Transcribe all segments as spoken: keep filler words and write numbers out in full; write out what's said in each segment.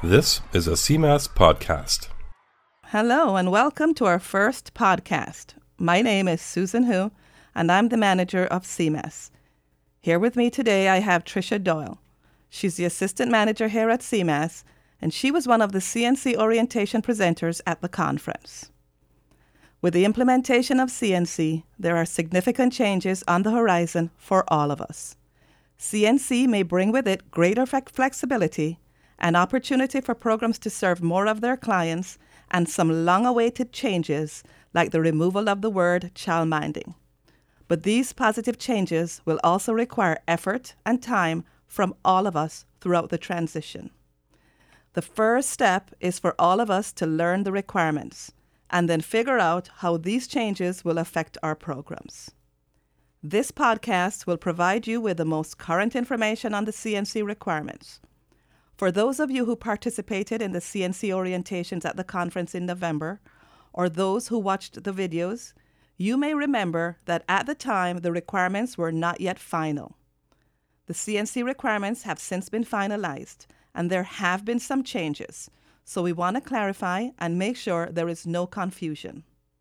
This is a C M A S podcast. Hello and welcome to our first podcast. My name is Susan Hu and I'm the manager of C M A S. Here with me today I have Tricia Doyle. She's the assistant manager here at C M A S and she was one of the C N C orientation presenters at the conference. With the implementation of C N C, there are significant changes on the horizon for all of us. C N C may bring with it greater flexibility, an opportunity for programs to serve more of their clients, and some long-awaited changes like the removal of the word childminding. But these positive changes will also require effort and time from all of us throughout the transition. The first step is for all of us to learn the requirements and then figure out how these changes will affect our programs. This podcast will provide you with the most current information on the C N C requirements. For those of you who participated in the C N C orientations at the conference in November, or those who watched the videos, you may remember that at the time the requirements were not yet final. The C N C requirements have since been finalized, and there have been some changes, so we want to clarify and make sure there is no confusion.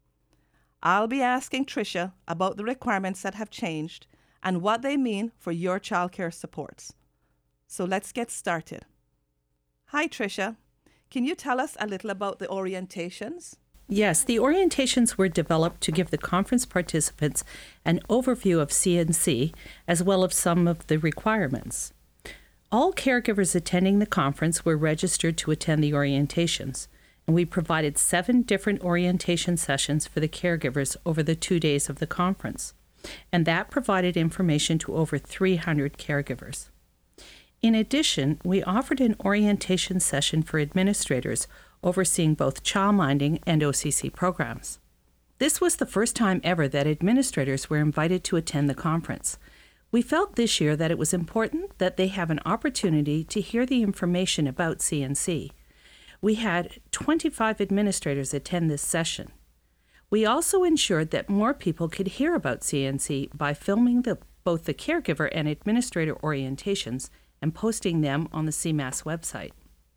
I'll be asking Tricia about the requirements that have changed and what they mean for your childcare supports. So let's get started. Hi, Tricia. Can you tell us a little about the orientations? Yes, the orientations were developed to give the conference participants an overview of C N C as well as some of the requirements. All caregivers attending the conference were registered to attend the orientations, and we provided seven different orientation sessions for the caregivers over the two days of the conference, and that provided information to over three hundred caregivers. In addition, we offered an orientation session for administrators overseeing both childminding and O C C programs. This was the first time ever that administrators were invited to attend the conference. We felt this year that it was important that they have an opportunity to hear the information about C N C. We had twenty-five administrators attend this session. We also ensured that more people could hear about C N C by filming the, both the caregiver and administrator orientations and posting them on the C M A S website.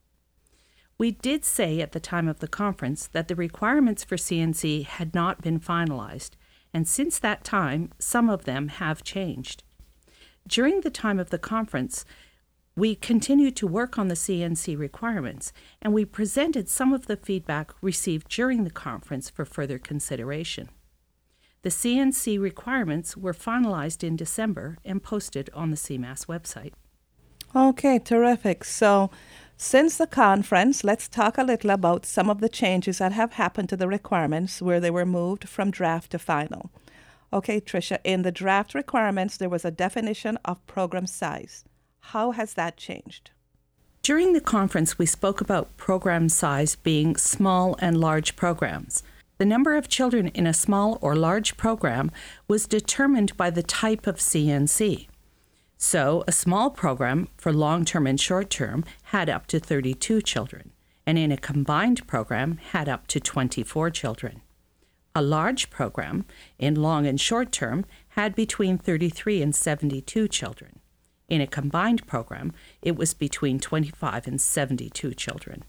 We did say at the time of the conference that the requirements for C N C had not been finalized, and since that time, some of them have changed. During the time of the conference, we continued to work on the C N C requirements, and we presented some of the feedback received during the conference for further consideration. The C N C requirements were finalized in December and posted on the C M A S website. Okay, terrific. So, since the conference, let's talk a little about some of the changes that have happened to the requirements where they were moved from draft to final. Okay, Tricia, in the draft requirements, there was a definition of program size. How has that changed? During the conference, we spoke about program size being small and large programs. The number of children in a small or large program was determined by the type of C N C. So, a small program for long-term and short-term had up to thirty-two children, and in a combined program had up to twenty-four children. A large program in long and short-term had between thirty-three and seventy-two children. In a combined program, it was between twenty-five and seventy-two children.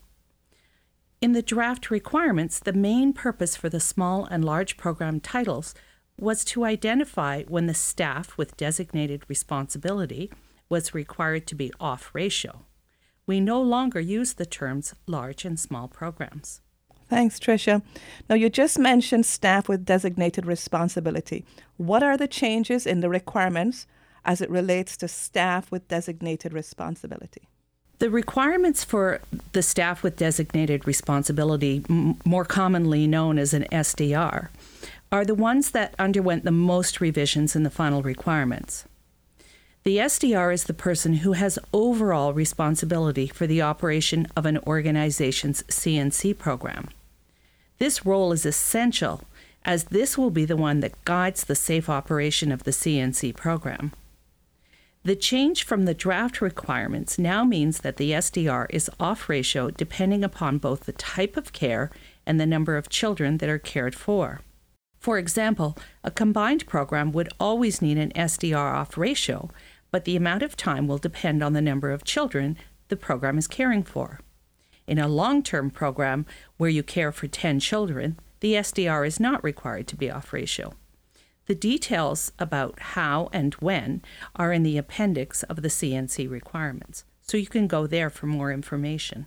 In the draft requirements, the main purpose for the small and large program titles was to identify when the staff with designated responsibility was required to be off ratio. We no longer use the terms large and small programs. Thanks, Tricia. Now, you just mentioned staff with designated responsibility. What are the changes in the requirements as it relates to staff with designated responsibility? The requirements for the staff with designated responsibility, m- more commonly known as an S D R, are the ones that underwent the most revisions in the final requirements. The S D R is the person who has overall responsibility for the operation of an organization's C N C program. This role is essential, as this will be the one that guides the safe operation of the C N C program. The change from the draft requirements now means that the S D R is off ratio depending upon both the type of care and the number of children that are cared for. For example, a combined program would always need an S D R off ratio, but the amount of time will depend on the number of children the program is caring for. In a long-term program where you care for ten children, the S D R is not required to be off ratio. The details about how and when are in the appendix of the C N C requirements, so you can go there for more information.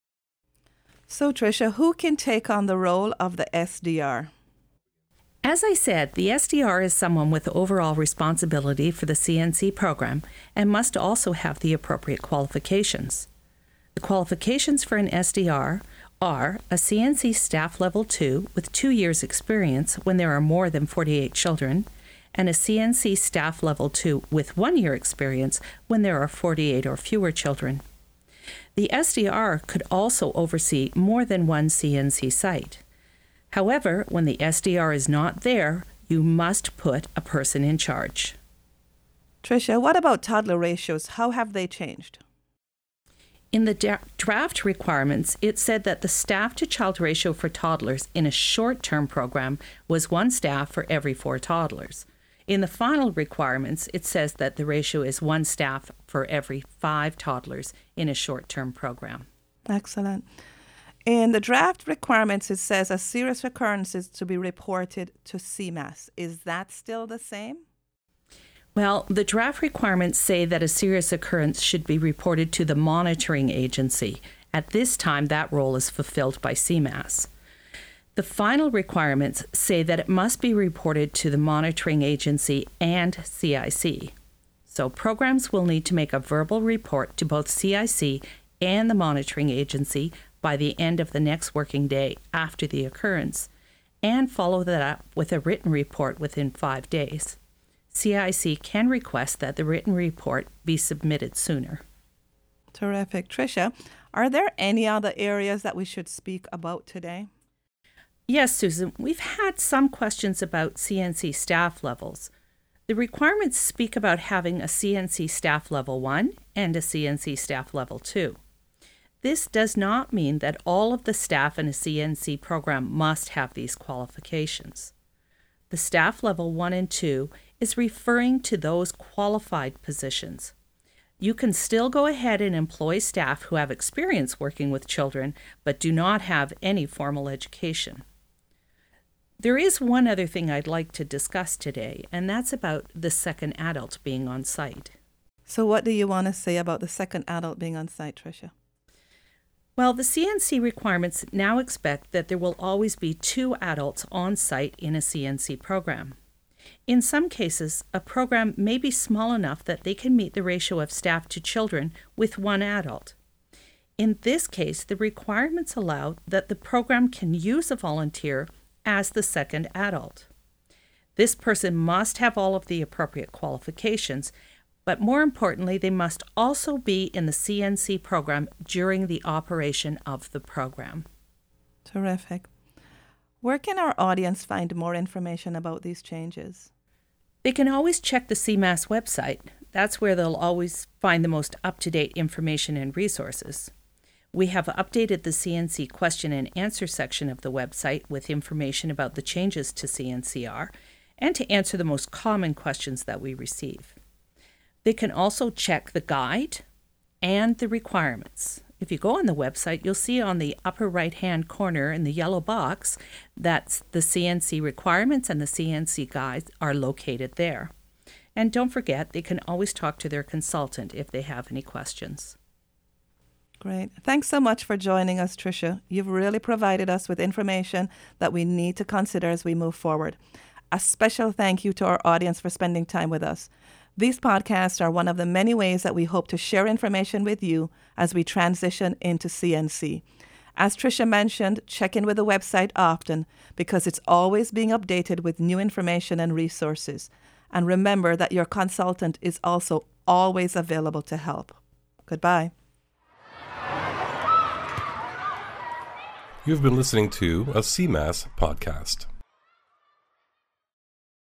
So, Tricia, who can take on the role of the S D R? As I said, the S D R is someone with overall responsibility for the C N C program and must also have the appropriate qualifications. The qualifications for an S D R are a C N C staff level two with two years experience when there are more than forty-eight children, and a C N C staff level two with one year experience when there are forty-eight or fewer children. The S D R could also oversee more than one C N C site. However, when the S D R is not there, you must put a person in charge. Tricia, what about toddler ratios? How have they changed? In the da- draft requirements, it said that the staff-to-child ratio for toddlers in a short-term program was one staff for every four toddlers. In the final requirements, it says that the ratio is one staff for every five toddlers in a short-term program. Excellent. In the draft requirements, it says a serious occurrence is to be reported to C M A S. Is that still the same? Well, the draft requirements say that a serious occurrence should be reported to the monitoring agency. At this time, that role is fulfilled by C M A S. The final requirements say that it must be reported to the monitoring agency and C I C. So programs will need to make a verbal report to both C I C and the monitoring agency by the end of the next working day after the occurrence, and follow that up with a written report within five days. C I C can request that the written report be submitted sooner. Terrific. Tricia, are there any other areas that we should speak about today? Yes, Susan, we've had some questions about C N C staff levels. The requirements speak about having a C N C staff level one and a C N C staff level two. This does not mean that all of the staff in a C N C program must have these qualifications. The staff level one and two is referring to those qualified positions. You can still go ahead and employ staff who have experience working with children but do not have any formal education. There is one other thing I'd like to discuss today, and that's about the second adult being on site. So what do you want to say about the second adult being on site, Tricia? Well, the C N C requirements now expect that there will always be two adults on site in a C N C program. In some cases, a program may be small enough that they can meet the ratio of staff to children with one adult. In this case, the requirements allow that the program can use a volunteer as the second adult. This person must have all of the appropriate qualifications, but more importantly, they must also be in the C N C program during the operation of the program. Terrific. Where can our audience find more information about these changes? They can always check the C M A S website. That's where they'll always find the most up-to-date information and resources. We have updated the C N C question and answer section of the website with information about the changes to C N C R and to answer the most common questions that we receive. They can also check the guide and the requirements. If you go on the website, you'll see on the upper right-hand corner in the yellow box that the C N C requirements and the C N C guides are located there. And don't forget, they can always talk to their consultant if they have any questions. Great. Thanks so much for joining us, Tricia. You've really provided us with information that we need to consider as we move forward. A special thank you to our audience for spending time with us. These podcasts are one of the many ways that we hope to share information with you as we transition into C N C. As Tricia mentioned, check in with the website often because it's always being updated with new information and resources. And remember that your consultant is also always available to help. Goodbye. You've been listening to a C M A S podcast.